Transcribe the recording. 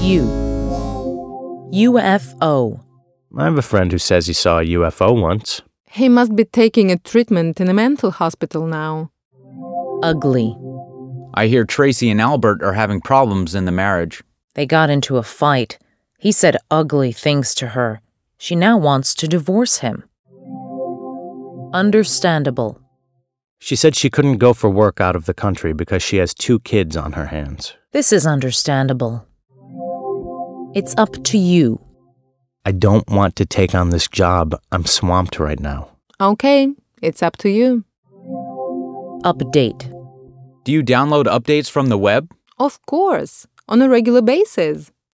you. UFO. I have a friend who says he saw a UFO once. He must be taking a treatment in a mental hospital now. Ugly. I hear Tracy and Albert are having problems in the marriage. They got into a fight. He said ugly things to her. She now wants to divorce him. Understandable. She said she couldn't go for work out of the country because she has 2 kids on her hands. This is understandable. It's up to you. I don't want to take on this job. I'm swamped right now. Okay, it's up to you. Update. Do you download updates from the web? Of course, on a regular basis.